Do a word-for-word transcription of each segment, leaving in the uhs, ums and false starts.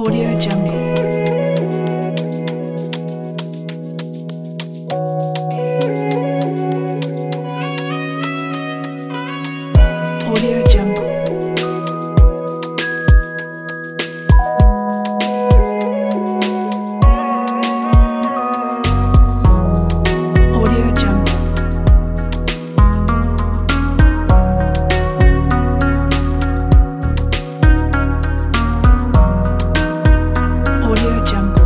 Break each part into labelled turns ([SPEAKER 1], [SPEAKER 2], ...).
[SPEAKER 1] Audio Jungle. Audio Jungle. Audio Jungle. Audio Jungle.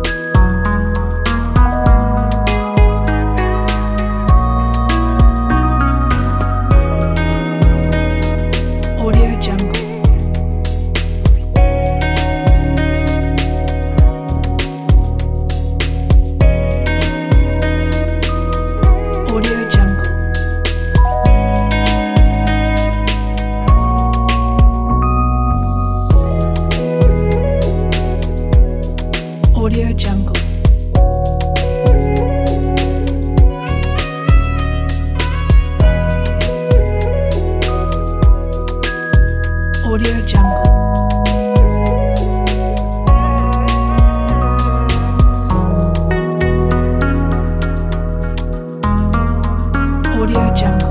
[SPEAKER 1] Audio Jungle. Audio Jungle. Audio Jungle. Audio Jungle. Audio Jungle.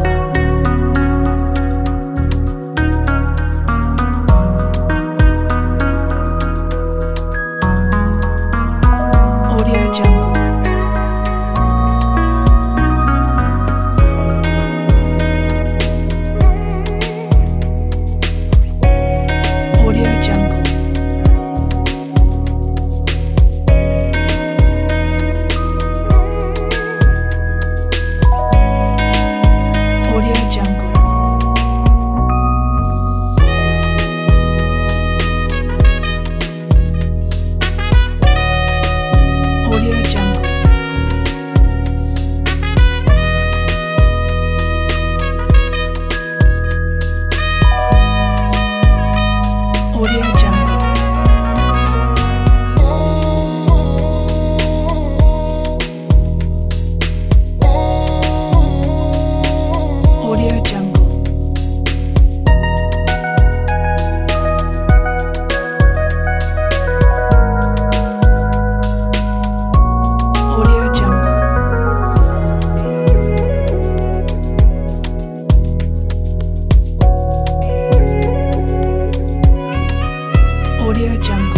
[SPEAKER 1] Audio Jungle. Audio Jungle. Audio Jungle. Audio Jungle. Audio Jungle. Audio Jungle. Audio Jungle. Audio Jungle.